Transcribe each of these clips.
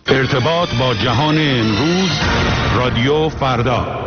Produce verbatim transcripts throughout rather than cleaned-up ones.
ارتباط با جهان امروز، رادیو فردا.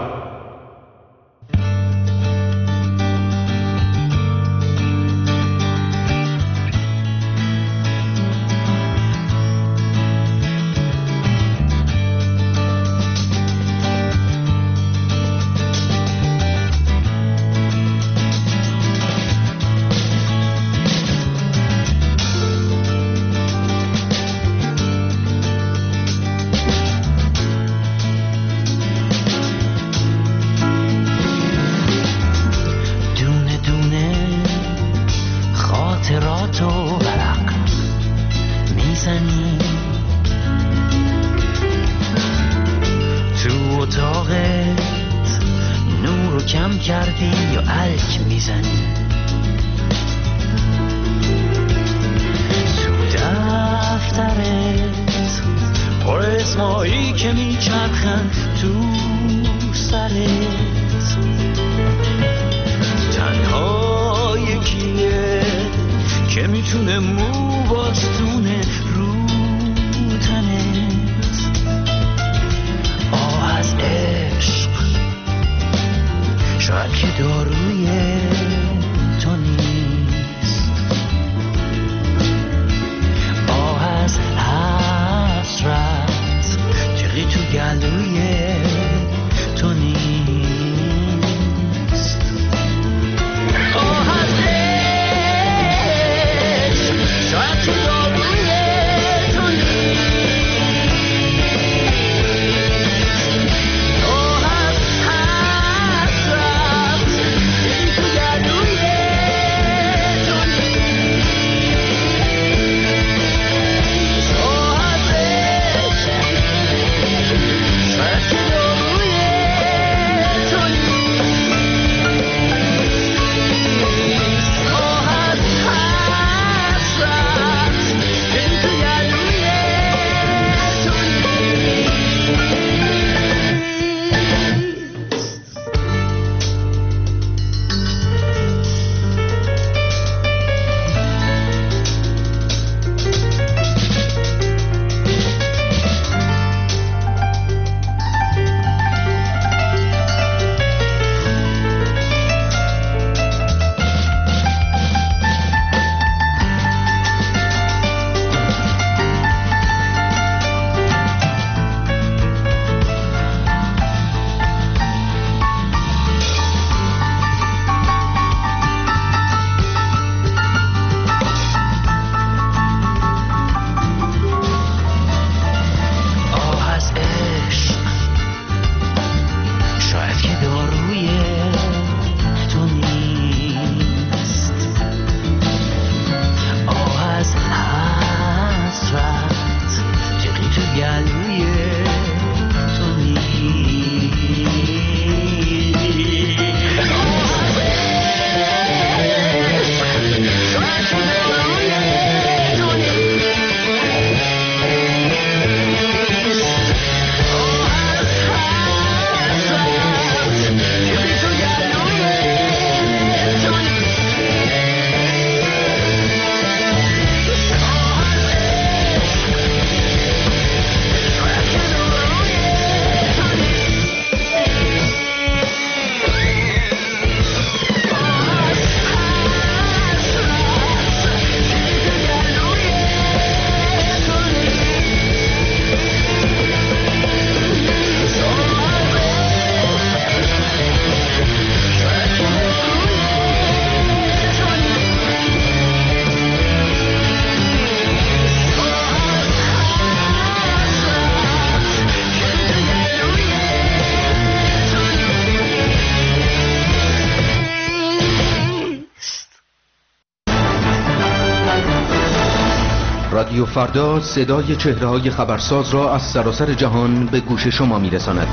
رادیو فردا صدای چهره‌های خبرساز را از سراسر جهان به گوش شما می‌رساند.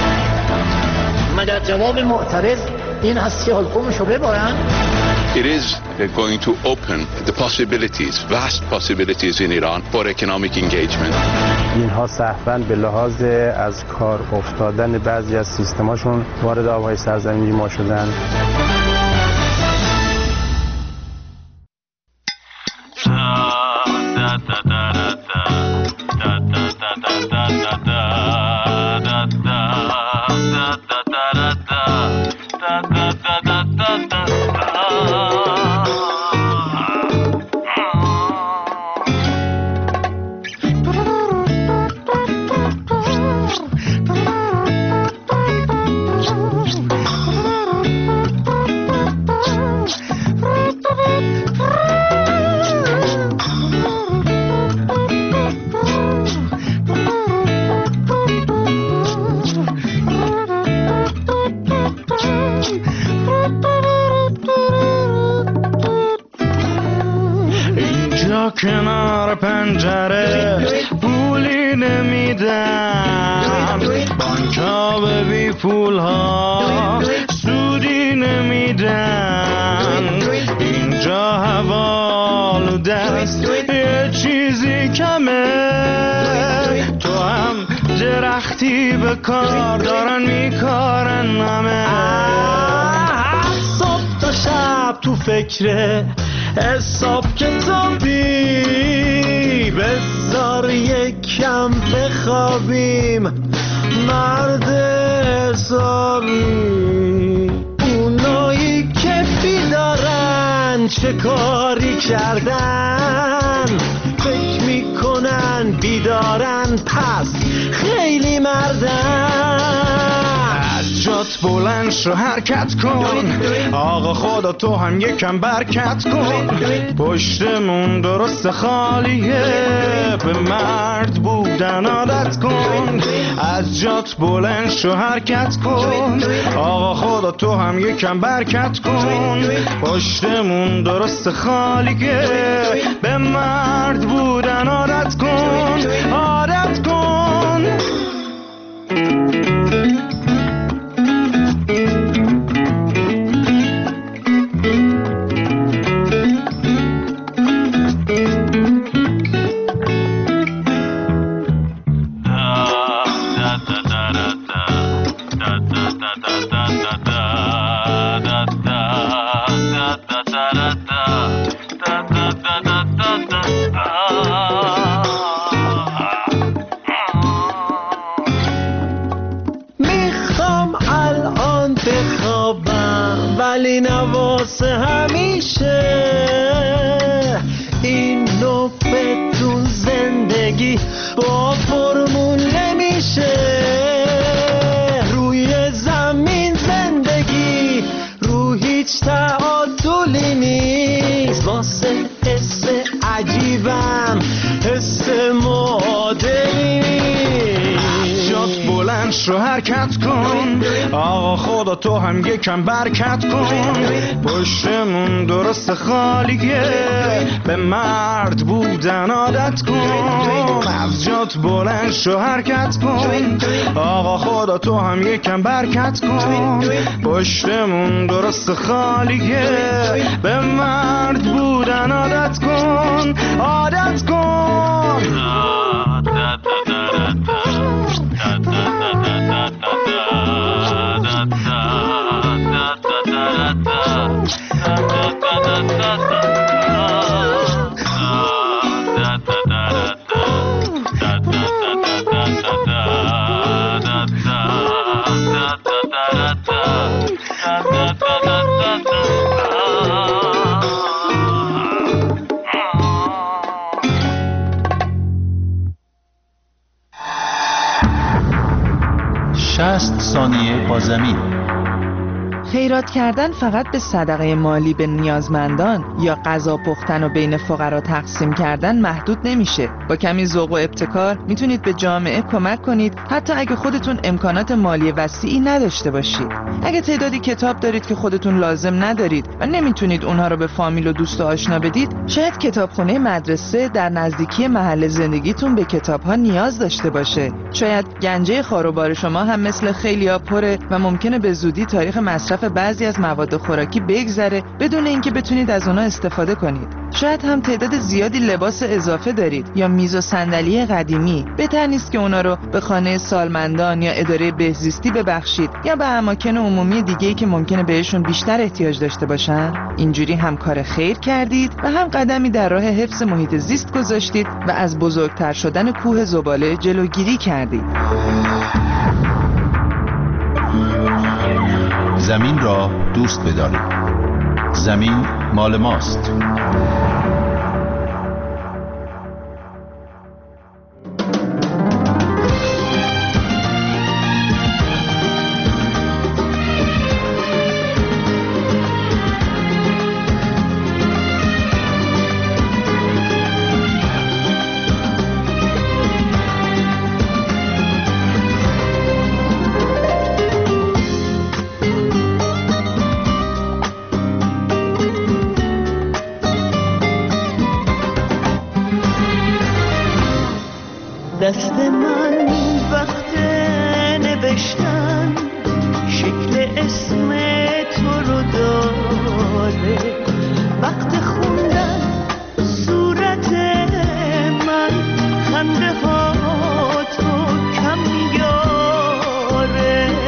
مگر جواب معترض این هست که حکمشو ببرن؟ It is going to open the possibilities, vast possibilities in Iran for economic engagement. اینها صحباً به لحاظ از کار افتادن بعضی از سیستماشون وارد آبهای سرزمینی ما شدن. da da da da da da da da da پنجره پولی نمیدن، بانک‌ها به بی پول‌ها سودی نمیدن، اینجا حوالو دست یه چیزی کمه، تو هم درختی به کار دارن میکارن همه. صبح تا شب تو فکر حساب کتابی، بذار یکم بخوابیم مرد حسابی. اونایی که بیدارن چه کاری کردن، فکر میکنن بیدارن پس خیلی مردن. از جات بلند شو حرکت کن، آقا خدا تو هم یکم برکت کن، پشتمون درست خالیه به مرد بودن عادت کن. از جات بلند شو حرکت کن، آقا خدا تو هم یکم برکت کن، پشتمون درست خالیه به مرد بودن عادت کن، عادت کن. ولی نواسه همیشه این نوبتون زندگی با فرمول نمیشه. روی زمین زندگی رو هیچ تعادلی نیست، واسه حس عجیبم حس معادلی نیست. جات بلند شو حرکت کن، آقا خدا تو هم یکم برکت کن، پشتمون درست خالیه به مرد بودن عادت کن. از جات بلند شو حرکت کن، آقا خدا تو هم یکم برکت کن، پشتمون درست خالیه به مرد بودن عادت کن، عادت کن. شصت ثانیه با زمین. خیرات کردن فقط به صدقه مالی به نیازمندان یا غذا پختن و بین فقرا تقسیم کردن محدود نمیشه. با کمی ذوق و ابتکار میتونید به جامعه کمک کنید، حتی اگه خودتون امکانات مالی وسیعی نداشته باشید. اگه تعدادی کتاب دارید که خودتون لازم ندارید و نمیتونید اونها رو به فامیل و دوست و آشنا بدید، شاید کتابخونه مدرسه در نزدیکی محل زندگیتون به کتاب‌ها نیاز داشته باشه. شاید گنجه خاروبار شما هم مثل خیلیا پره و ممکنه به زودی تاریخ مصرف بعضی از مواد خوراکی بگذره بدون اینکه بتونید از اونها استفاده کنید. شاید هم تعداد زیادی لباس اضافه دارید یا میز و صندلی قدیمی. بهتر نیست که اونا رو به خانه سالمندان یا اداره بهزیستی ببخشید یا به اماکن عمومی دیگه‌ای که ممکنه بهشون بیشتر احتیاج داشته باشن. اینجوری هم کار خیر کردید و هم قدمی در راه حفظ محیط زیست گذاشتید و از بزرگتر شدن کوه زباله جلوگیری کردید. زمین را دوست بدارید. زمین مال ماست. دست من وقت نوشتن شکل اسم تو رو داره، وقت خوندن صورت من خنده ها تو کم میاره،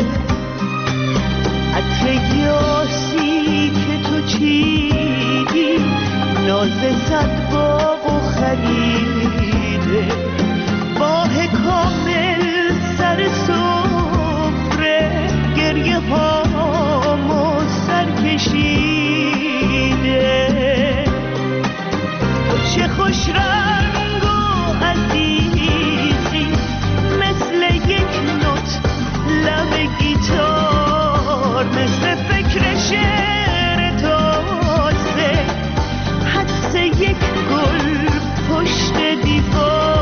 عطر یاسی که تو چیدی ناز صد باغ و خریده، ماه کامل سر سفره گریه هامو سر کشیده، تو چه خوش رنگ و عزیزی مثل یک نوت لب گیتار، مثل فکر شعر تازه حدس یک گل پشت دیوار.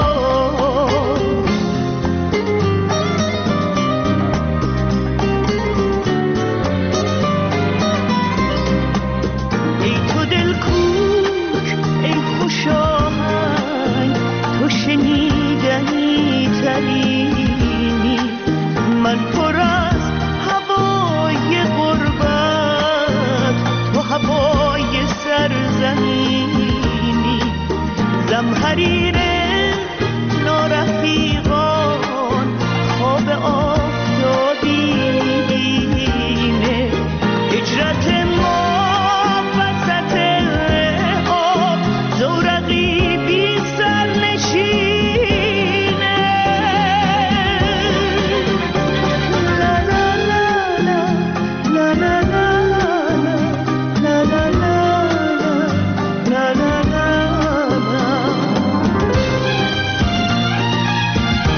ای تو دل کوک، ای خوش آهنگ، تو شنیدنی ترینی، من پر از هوای غربت، تو هوای سرزمینی، زمهریر نارفیقان خواب آفتابی بینه، هجرت ما وسط آب زورقی بی سر نشینه. لا لا لا لا لا لا لا لا لا لا لا لا.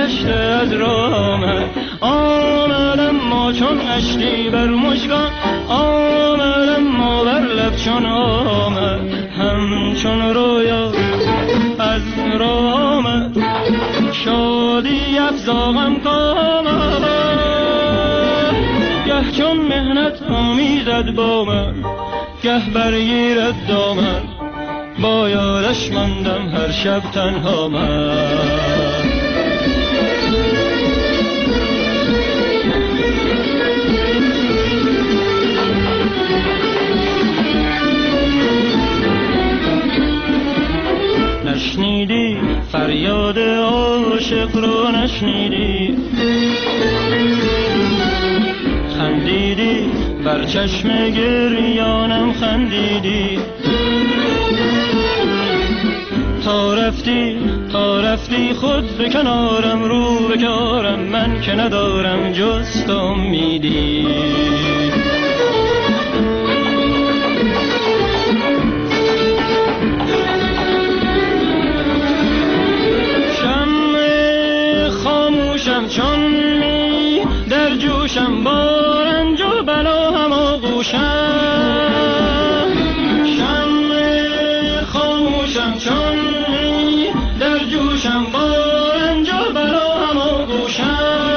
گشته از راه آمد. آمدم ما چون اشکی بر مژگان، آمدم ما بر لب چون آمد. همچون رویا از راه آمد، شادی افزاغم کامد. گه چون مهنت آمیزد با من، گه برگیرد دامن. با یادش ماندم هر شب تنها من. نشنیدی فریاد عاشق رو، نشنیدی خندیدی بر چشم گریانم، خندیدی تا رفتی تا رفتی خود به کنارم، رو به کارم من که ندارم جز تو امیدی. شمع خاموشم چون می در جوشم، با رنج و بلا هم آغوشم. شمع خاموشم چون می در جوشم، با رنج و بلا هم آغوشم.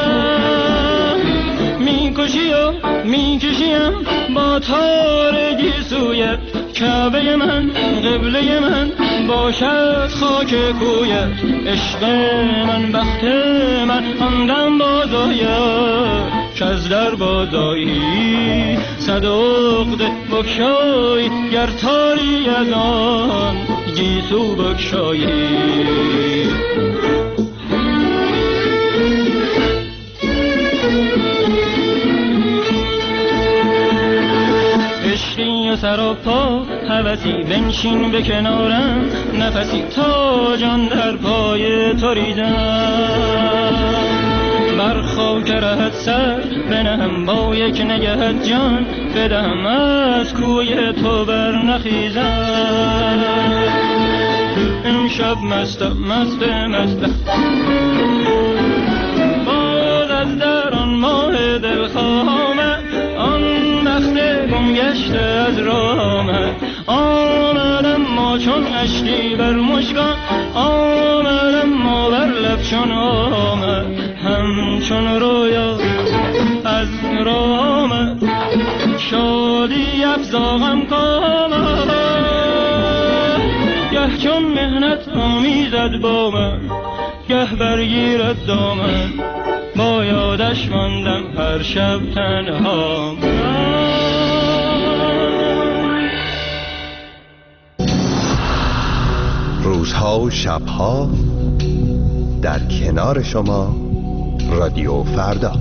میکشی و میکشیم با تارگی سویت، کعبه من قبله من باشد خاک کویت. عشق من بخت من آندم بازاید، که از در بازایی صد عقده بگشایی. گر تاری از آن گیسو بگشایی. عشقی و سر و پا هوسی، بنشین به کنارم نفسی، تا جان در پای تو ریزم. بر خاک رهت سر بنهم، با یک نگهت جان بدهم، از کوی تو بر نخیزم. امشب مستم مست مستم، باز از در آن ماه دلخواه آمد. آن بخت گم گشته از راه آمد. آمدم ما چون اشکی بر مژگان، آمدم ما بر لب چون آمد. همچون رویا از راه آمد، شادی افزاغم کامد. گه چون مهنت آمیزد با من، گه برگیرد دامن. با یادش ماندم هر شب تنها من. روزها و شبها در کنار شما رادیو فردا.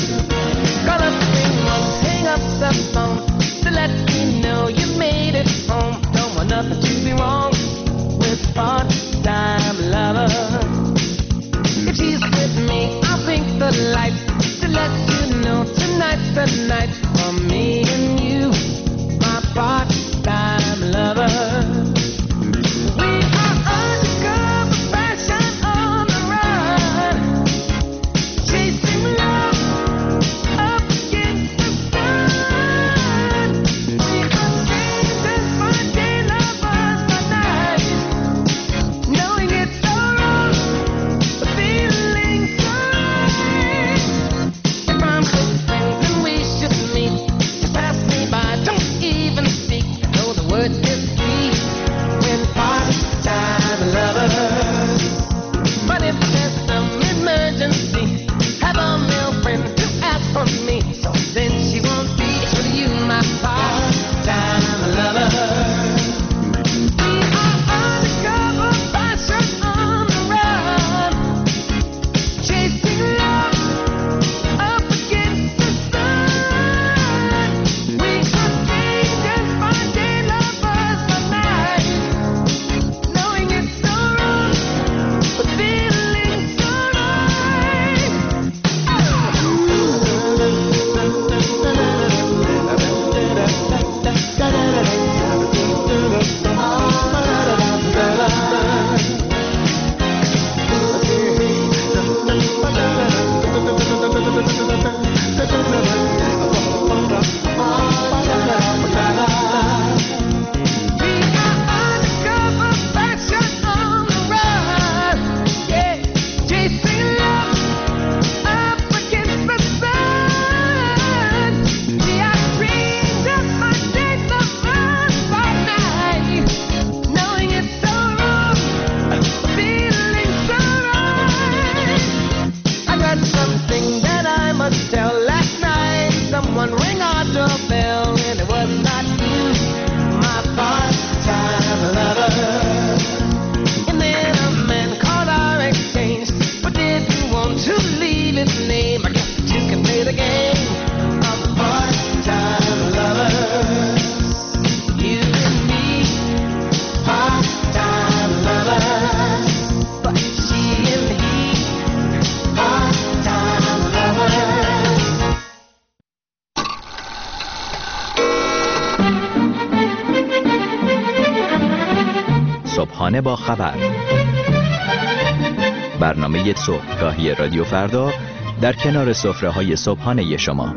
Hang up the phone to let me know you made it صبحانه با خبر، برنامه صبحگاهی رادیو فردا در کنار سفره‌های صبحانه شما.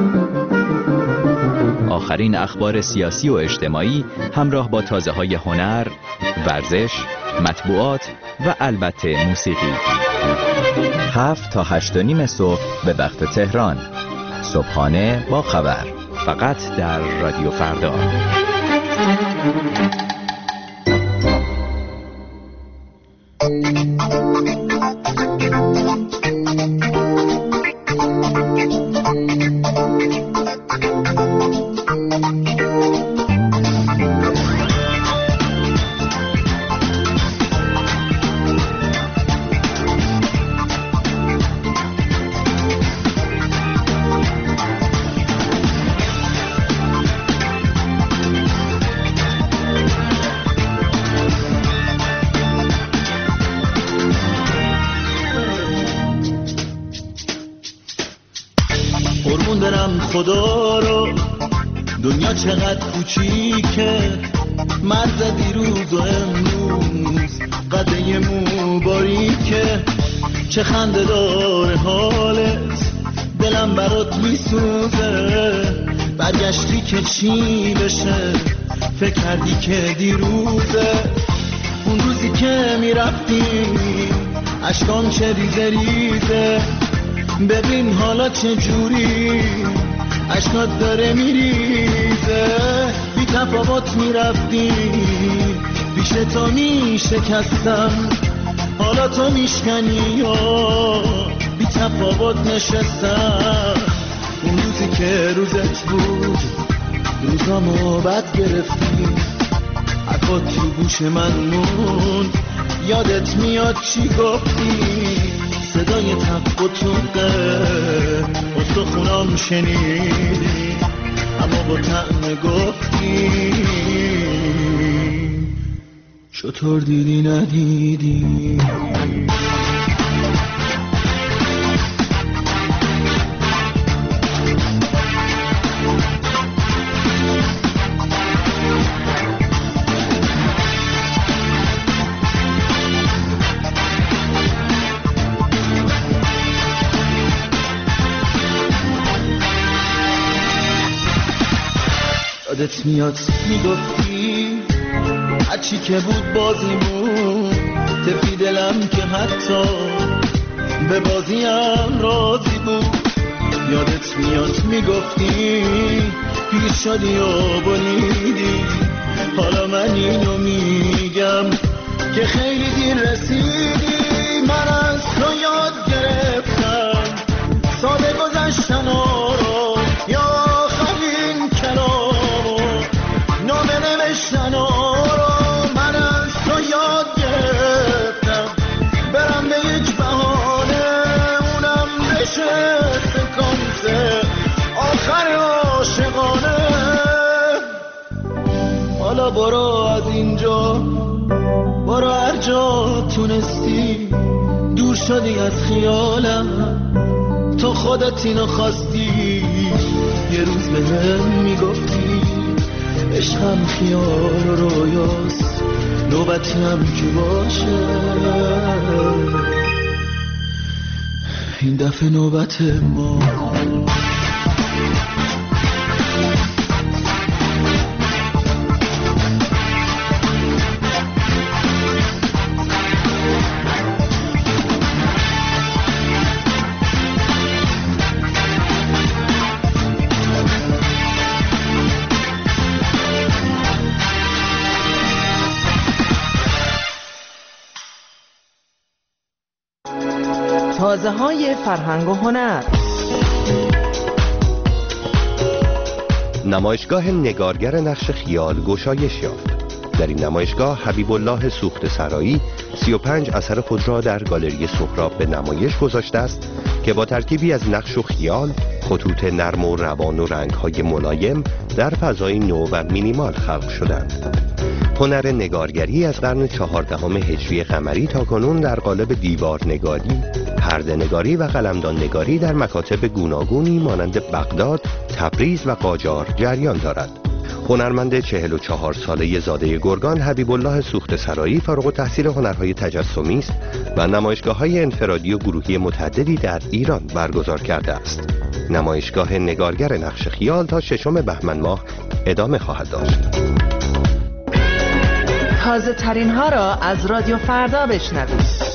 آخرین اخبار سیاسی و اجتماعی همراه با تازه‌های هنر، ورزش، مطبوعات و البته موسیقی. هفت تا هشت و نیم صبح به وقت تهران. صبحانه با خبر، فقط در رادیو فردا. خدا رو دنیا چقدر کوچیکه، مرز دیروز و امروز قده مو باریکه، چه خنده داره حالت، دلم برات میسوزه، برگشتی که چی بشه، فکر کردی که دیروزه، اون روزی که میرفتی اشکام چه ریزه ریزه، ببین حالا چه جوری اشکات داره میریزه، بی تفاوت میرفتی پیش تو میشکستم، حالا تو میشکنی یا بی تفاوت نشستم، اون روزی که روزت بود روزامو بد گرفتی، حرفات تو گوش من موند، یادت میاد چی گفتی، صدای تق و توقه استخونام شنیدی، اما با طعم گفتی چطور دیدی ندیدی. یادت میاد میگفتی هرچی که بود بازیمون، تفی دلم که حتی به بازیم راضی بود، یادت میاد میگفتی پیر شدی و بریدی، حالا من اینو میگم که خیلی دیر رسیدی، من از تو یاد گرفتم ساده گذشتن رو، یا خواهین کلام نامه نوشتن رو، من از تو یاد گرفتم برم به یک بهانه، اونم بشه سکانس آخر عاشقانه، حالا برو از اینجا، برو هر جا تونستی، دور شدی از خیالم، تو خودت اینو خواستی، یه روز به هم میگفتی عشقم خیال و رویاست، نوبتی هم که باشه، این دفعه نوبت ما. تازه های فرهنگ و هنر. نمایشگاه نگارگر نقش خیال گشایش یافت. در این نمایشگاه حبیب الله سوخت سرایی سی و پنج اثر خود را در گالری سهراب به نمایش گذاشته است که با ترکیبی از نقش و خیال، خطوط نرم و روان و رنگ‌های ملایم در فضای نو و مینیمال خلق شدند. هنر نگارگری از قرن چهاردهم هجری قمری تا کنون در قالب دیوار نگاری، پرده نگاری و قلمدان نگاری در مکاتب گوناگونی مانند بغداد، تبریز و قاجار جریان دارد. هنرمند چهل و چهار ساله زاده گرگان حبیب الله سوخته سرایی فارغ التحصیل هنرهای تجسمی است و نمایشگاه‌های انفرادی و گروهی متعددی در ایران برگزار کرده است. نمایشگاه نگارگر نقش خیال تا ششم بهمن ماه ادامه خواهد داشت. تازه ترین ها را از رادیو فردا بشنوید.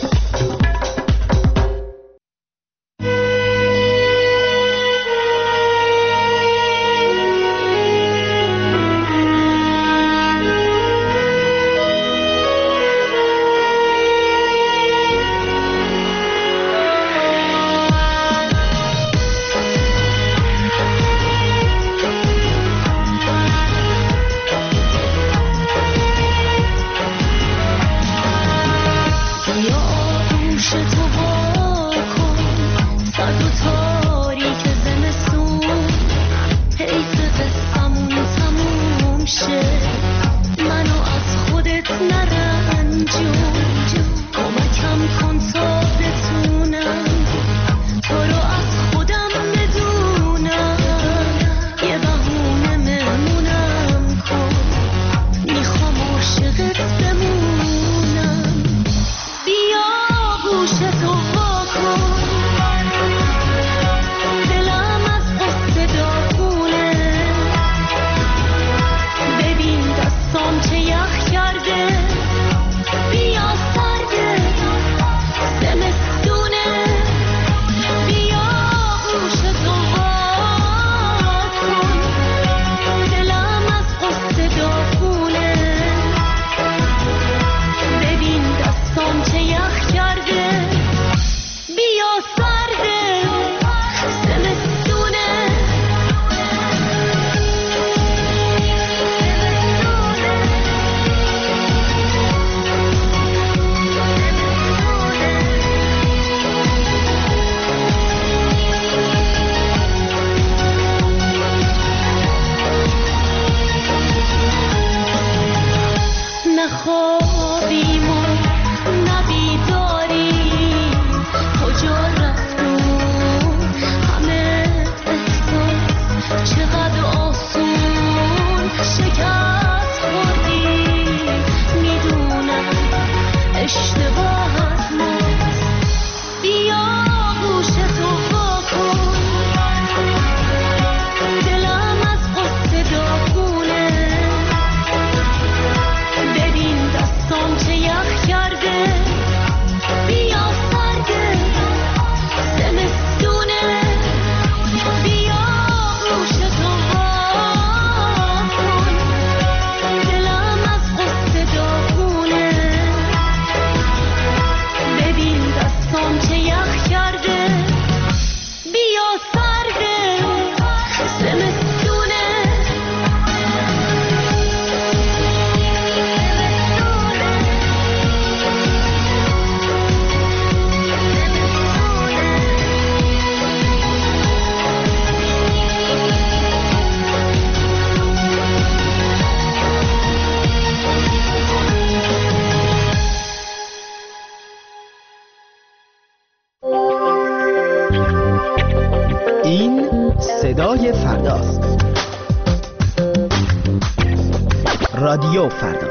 صدای فرداست. رادیو فردا.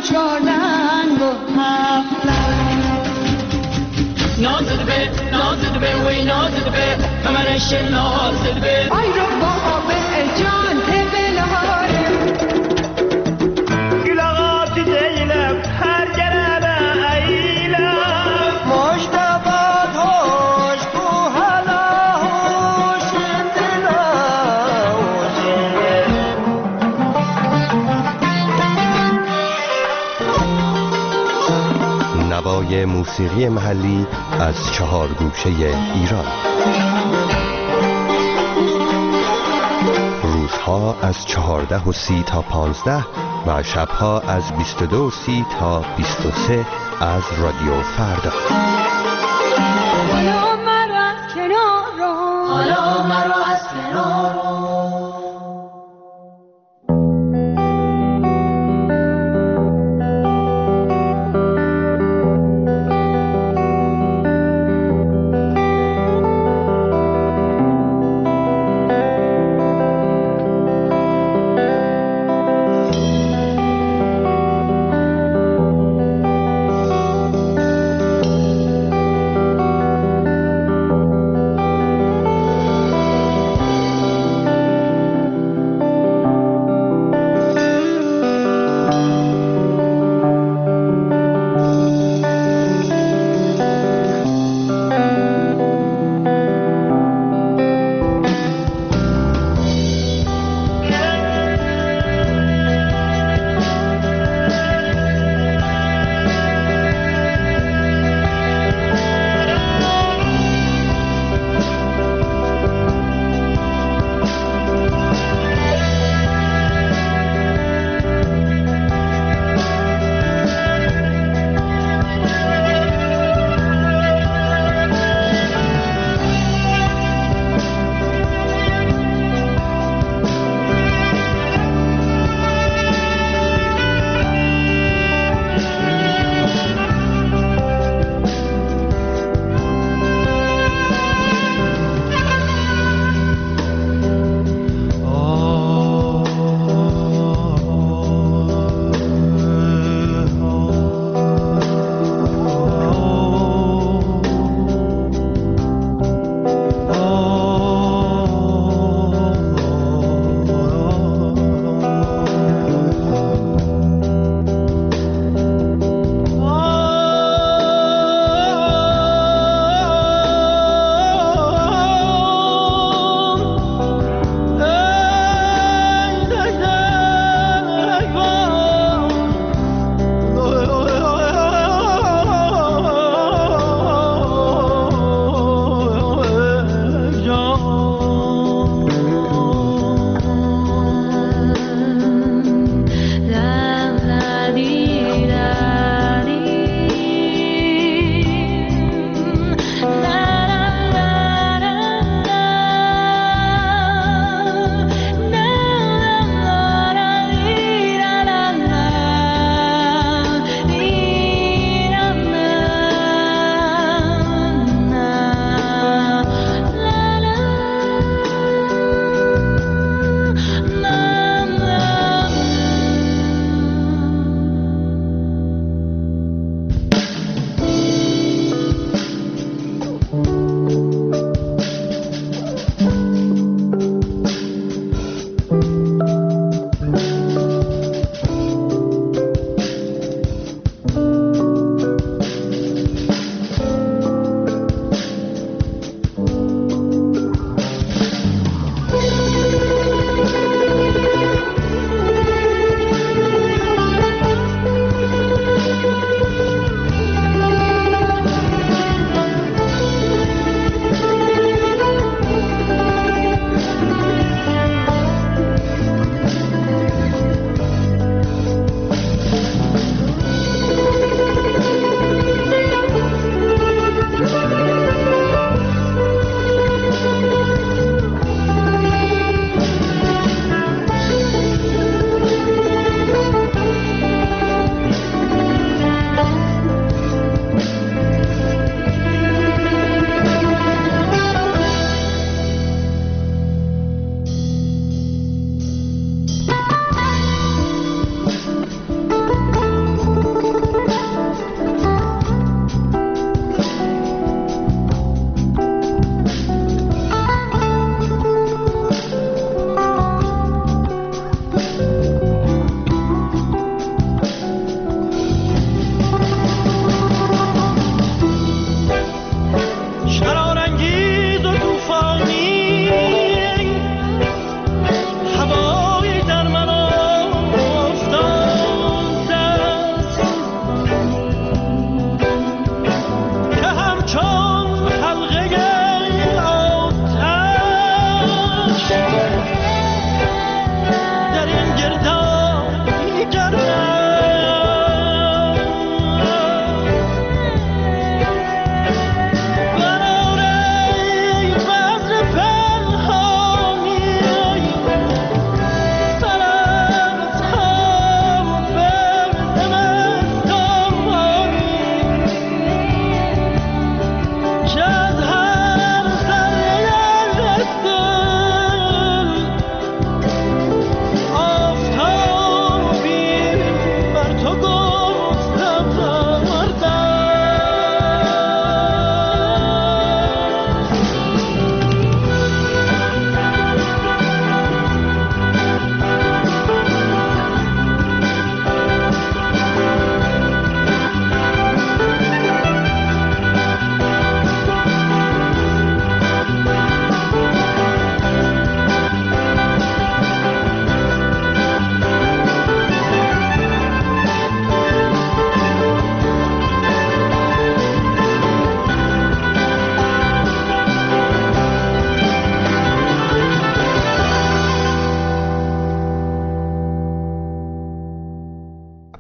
چار رنگ و هفت لنگ نازد به نازد به وی نازد به کمرش نازد به آی رو بابا به جان تبلاره گلاغات دیلم هر گربه ایلم مجتبات هوش کو حالا هوش دلا نوای موسیقی محلی از چهار گوشه ایران. روزها از چهارده و سی تا پانزده و شبها از بیست و دو و سی تا بیست و سه از رادیو فردا. حالا مرا از کنار رو حالا مرا از کنار رو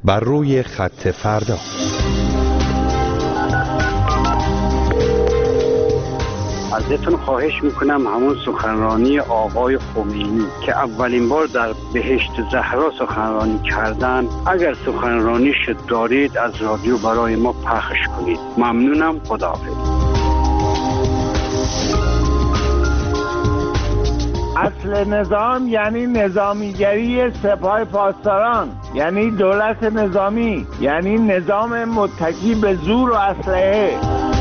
بر روی خط فردا. ازتون خواهش میکنم همون سخنرانی آقای خمینی که اولین بار در بهشت زهرا سخنرانی کردن، اگر سخنرانیش دارید از رادیو برای ما پخش کنید. ممنونم. خداحافظ. اصل نظام یعنی نظامیگری سپاه پاسداران، یعنی دولت نظامی، یعنی نظام متکی به زور و اسلحه.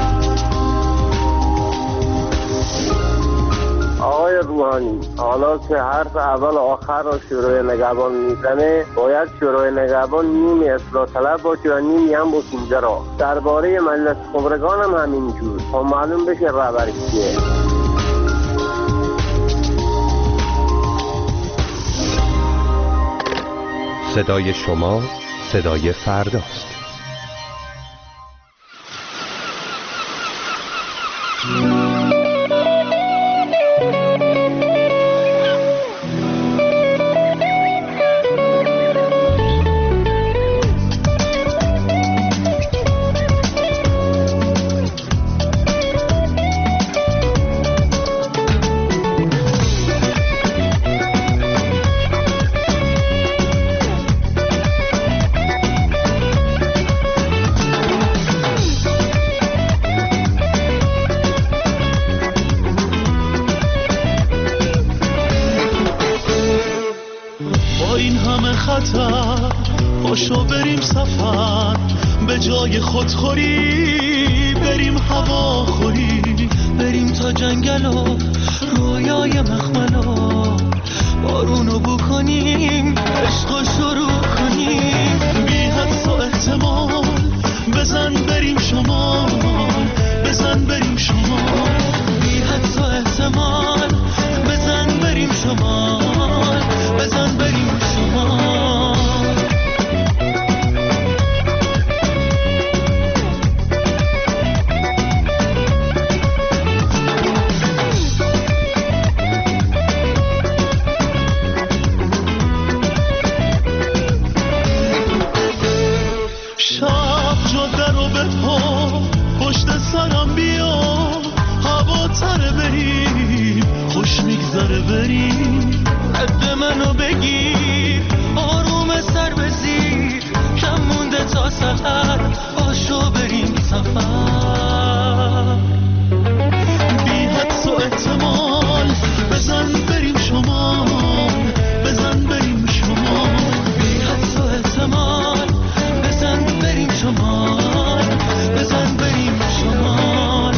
آقای روحانی، حالا که حرف اول و آخر را شورای نگهبان میزنه، باید شورای نگهبان نیمی اصلاح طلب باشه و نیمی هم بسنجرا. درباره مجلس خبرگان هم همینجور، تا معلوم بشه رهبر کیه. صدای شما صدای فرداست. پاشو بریم سفر به جای خودخوری، بریم هوا خوری، بریم تا جنگل و رویای مخملا، بارونو بو کنیم، عشقو شروع کنیم، بی حدس و احتمال بزن بریم شمال، بزن بریم شمال، بی حدس و احتمال بزن بریم شمال، بزن بریم شمال. بریم رد منو بگیر، آروم سر بزیر، کم مونده تا سحر، پاشو بریم سفر، بی حدس و احتمال بزن بریم شمال، بزن بریم شمال، بی حدس و احتمال بزن بریم شمال، بزن بریم شمال.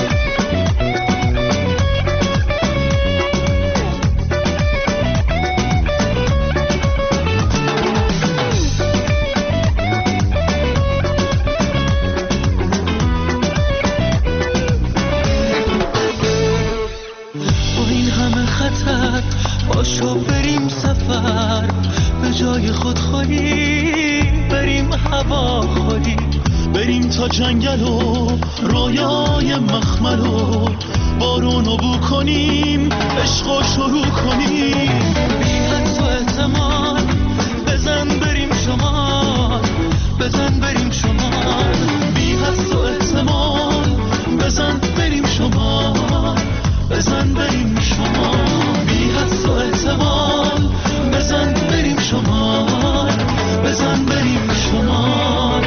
پاشو بریم سفر به جای خودخوری، بریم هوا خوری، بریم تا جنگل و رویای مخمل و بارونو بو کنیم، عشقو شروع کنیم، بی حدس و احتمال بزن بریم شمال، بزن بریم شمال، بی حدس و احتمال بزن بریم شمال، بزن بریم شمال، بی حدس و احتمال بزن بریم شمال، بزن بریم شمال.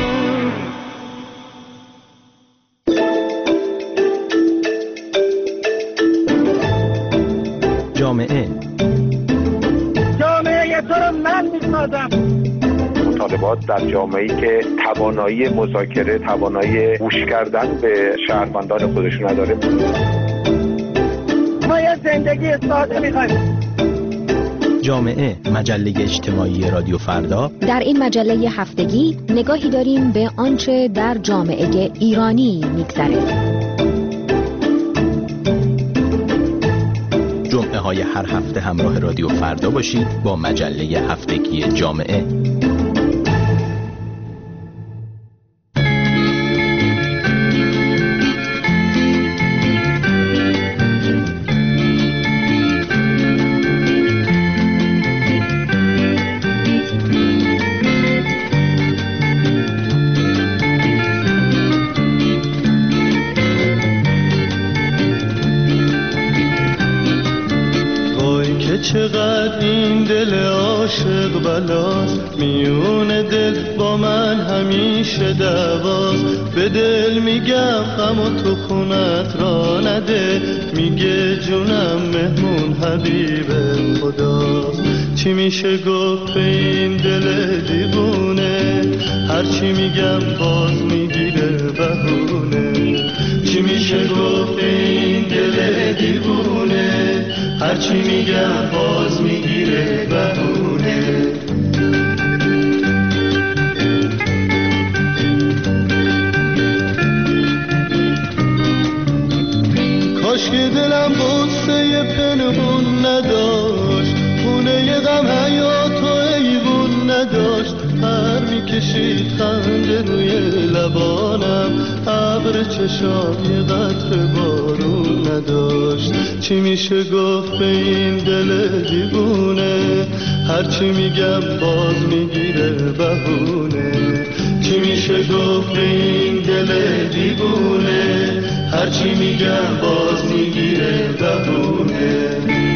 جامعه جامعه تو رو من میسازم. مطالبات در جامعه‌ای که توانایی مذاکره، توانایی گوش کردن به شهروندان خودش نداره. ما یه زندگی ساده می‌خوایم. جامعه، مجله اجتماعی رادیو فردا. در این مجله هفتگی نگاهی داریم به آنچه در جامعه ایرانی می‌گذره. جمعه های هر هفته همراه رادیو فردا باشید با مجله هفتگی جامعه. چقدر این دل عاشق بلاست، میون دل با من همیشه دعواست. به دل میگم غم و تو خونت را نده، میگه جونم مهمون حبیب خداست. چی میشه گفت به این دل دیوونه، هرچی میگم باز میگیره بهونه. چی میشه گفت به این دل دیوونه، هرچی میگم باز میگیره بهونه. کاش که دلم غصه پنهون نداشت، خونه غم حیات و ایوون نداشت. پر میکشید خنده روی لبانم، ابر چشام یه قطره بارون نداشت. چی میشه گفت به این دل دیوونه، هرچی میگم باز میگیره بهونه. چی میشه گفت به این دل دیوونه، هرچی میگم باز میگیره بهونه.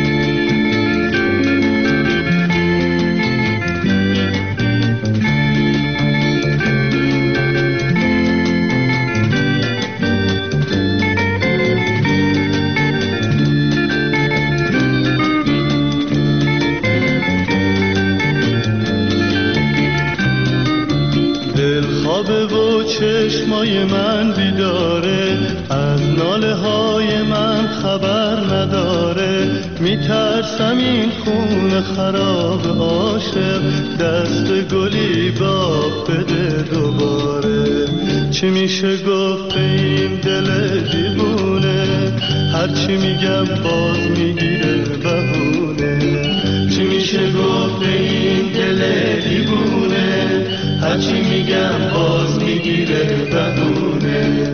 چشمای من بیداره، از ناله های من خبر نداره. میترسم این خون خراب عاشق، دست گلی باب بده دوباره. چی میشه گفت به این دل دیوونه، هرچی میگم باز میگیره بهونه. چی میشه گفت به این دل دیوونه، هرچی میگم باز میگیره بهونه.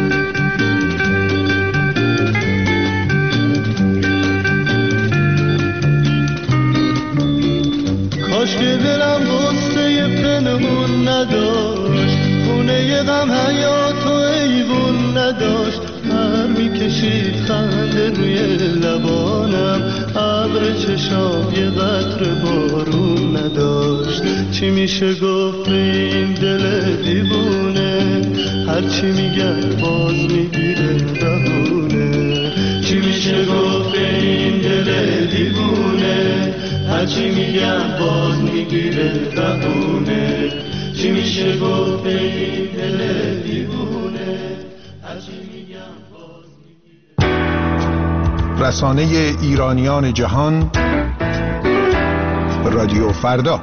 کاش که دلم غصه پنهون نداشت، خونه غم حیات و ایوون نداشت. پر میکشید خنده روی لبانم، ابر چشام یه قطره بارون نداشت. چی میشه گفت به این دل دیوونه، هرچی میگم باز میگیره بهونه. چی میشه گفت به این دل دیوونه، هرچی میگم باز میگیره بهونه. چی میشه گفت به این دل دیوونه، هرچی میگم باز میگیره. رسانه ایرانیان جهان، رادیو فردا.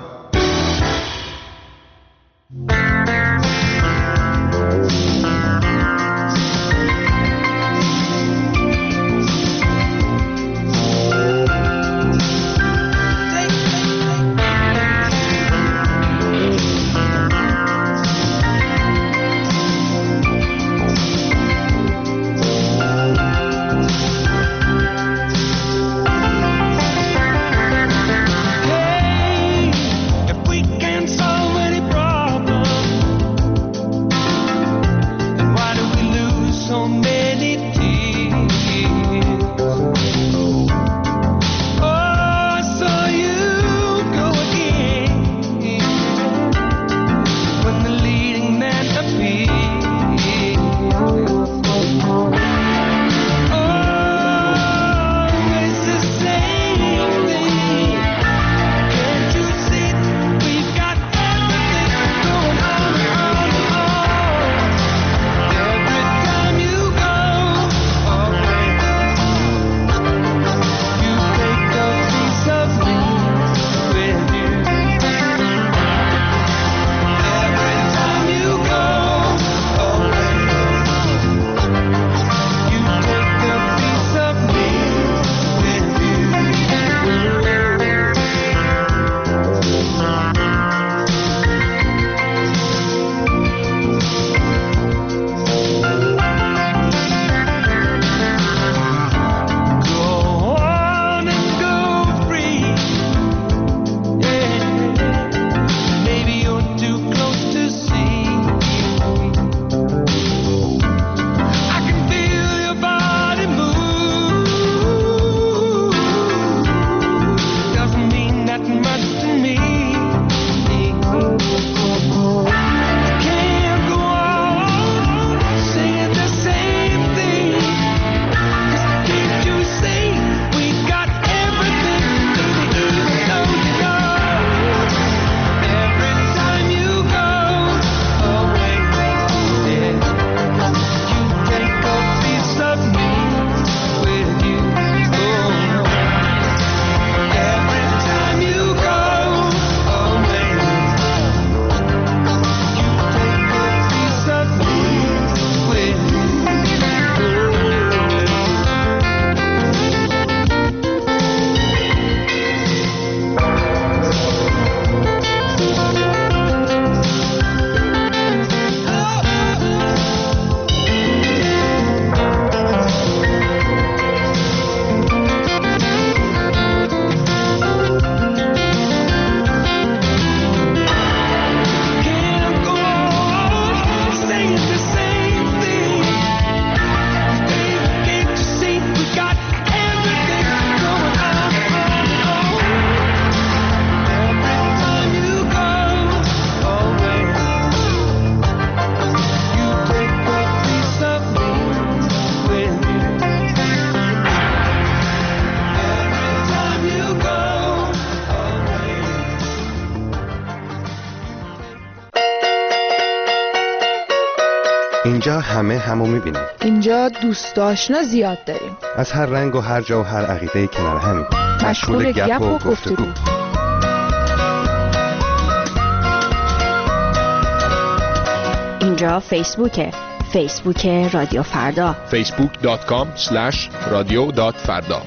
اینجا همه همو میبینیم. اینجا دوست آشنا زیاد داریم. از هر رنگ و هر جا و هر عقیده کنار همیم. مشغول گپ و گفتگو. اینجا فیسبوکه. فیسبوک رادیو فردا. فیسبوک دات کام اسلش رادیو دات فردا.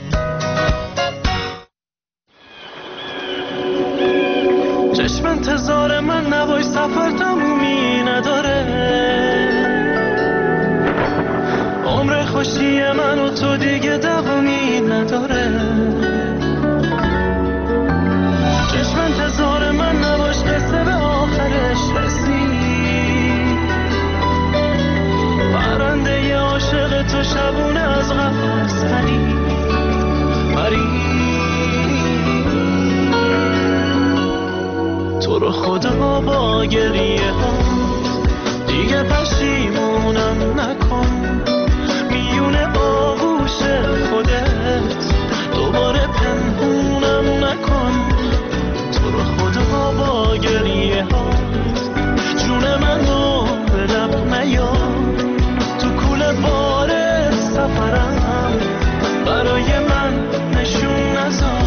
چشم انتظار من نوای سفر تمومی نداره، عمر خوشی من و تو دیگه دوامی نداره. چشم انتظار من نباش قصه به آخرش رسید، پرنده ی عاشق تو شبونه از قفس پرید پرید. تو رو خدا با گریه ها دیگه پشیمونم نکن، میون آغوش خودت دوباره پنهونم نکن. تو رو خدا با گریه ها جون منو به لب نیار، تو کوله بار سفرم برای من نشون نذار.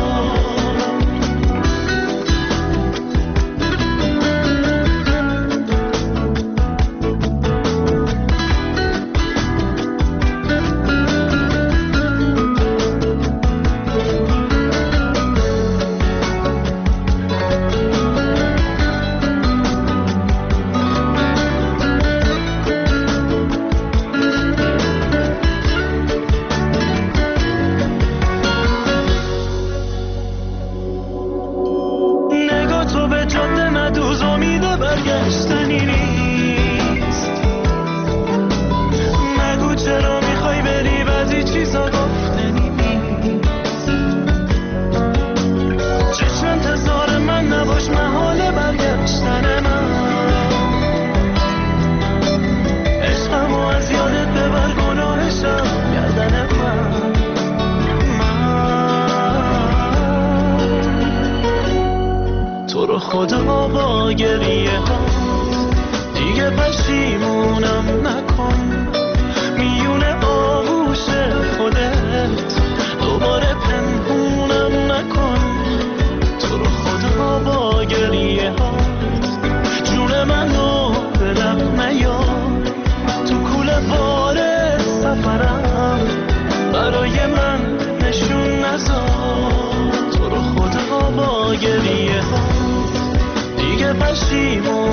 خدا با گریه ها دیگه پشیمونم نکن، میون آغوش خودت دوباره پنهونم نکن. تو رو خدا با گریه ها جون منو به لب نیار، تو کوله بار سفرم برای من نشون نذار. تو رو خدا با گریه ها دیگه پشیمون